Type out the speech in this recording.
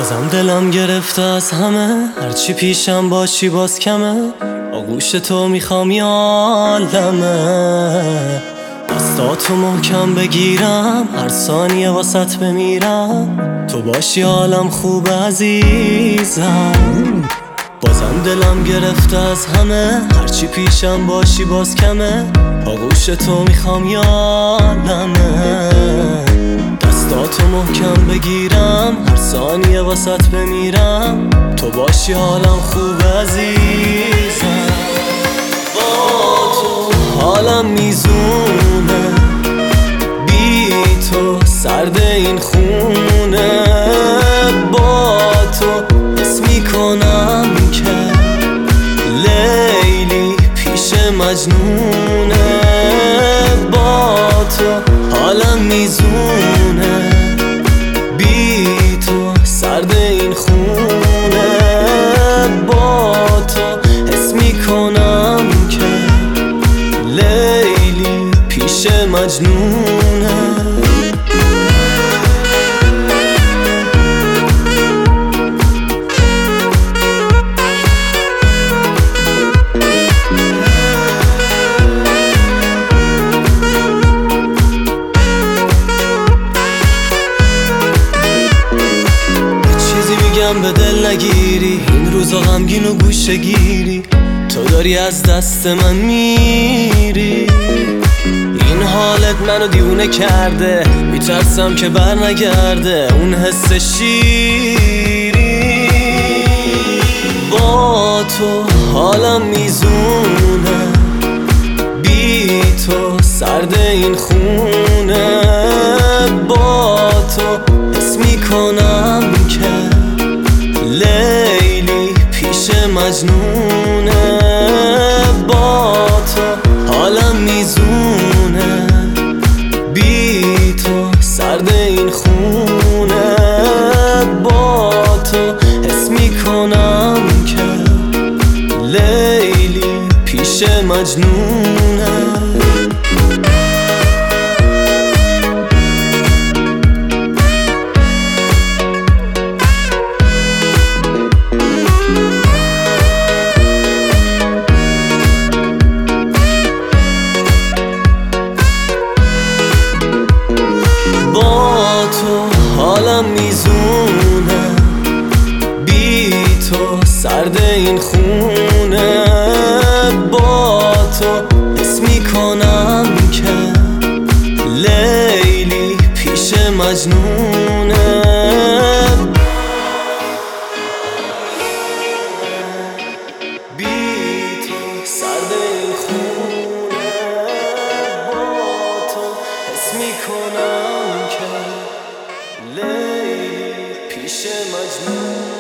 بازم دلم گرفته از همه، هرچی پیشم باشی باز کمه. آغوش تو میخوام یا عالمه، دستاتو محکم بگیرم، هر ثانیه واسط بمیرم. تو باشی حالم خوب عزیزم. بازم دلم گرفته از همه، هرچی پیشم باشی باز کمه. آغوش تو میخوام یا عالمه، دستاتو محکم بگیرم، هر ثانیه واسط بمیرم. تو باشی حالم خوب عزیزم. با تو حالم میزونه، بی تو سرد این خونه. با تو حس میکنم که لیلی پیش مجنونه. با تو حالم میزونه، بی تو سرد این خونه. با تو حس میکنم که لیلی پیش مجنونه. به دل نگیری، این روزا غمگین و گوشه گیری. تو داری از دست من میری، این حالت منو دیوونه کرده. میترسم که بر نگرده اون حس شیری. با تو حالم میزونه، بی تو سرد این خونه. با تو حس میکنم که لیلی پیش مجنونه. با تو حالم میزونه، بی تو سرد این خونه. با تو حس میکنم که لیلی پیش مجنونه. حالم میزونه، بی تو سرد این خونه. با تو حس میکنم که لیلی پیش مجنونه. بی تو سرد این خونه. با تو حس میکنم که لیلی پیش مجنون.